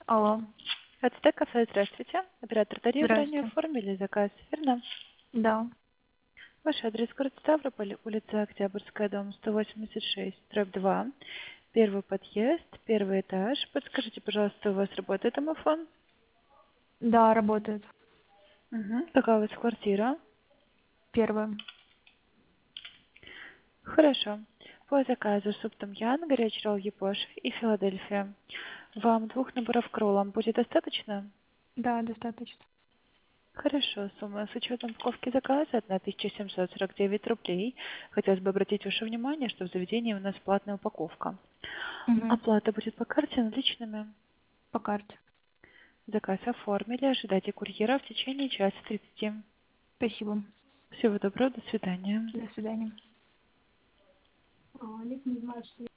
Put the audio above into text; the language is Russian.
Алло, АТТ кафе, здравствуйте. Оператор Дарья, вы ранее здрасте. оформили заказ, верно? Да, Ваш адрес город Ставрополь, улица Октябрьская, дом 186, дробь 2, первый подъезд, первый этаж. Подскажите, пожалуйста, у вас работает домофон? да, работает. Какая у вас квартира? Первое. Хорошо. По заказу суп том-ян, горячий ролл япош и Филадельфия. Вам 2 наборов кроллом будет достаточно? Да, достаточно. Хорошо, сумма с учетом упаковки заказа 1749 рублей. Хотелось бы обратить ваше внимание, что в заведении у нас платная упаковка. Угу. Оплата будет по карте наличными. По карте. Заказ оформили, ожидайте курьера в течение часа 30. Спасибо. Всего доброго, до свидания. До свидания.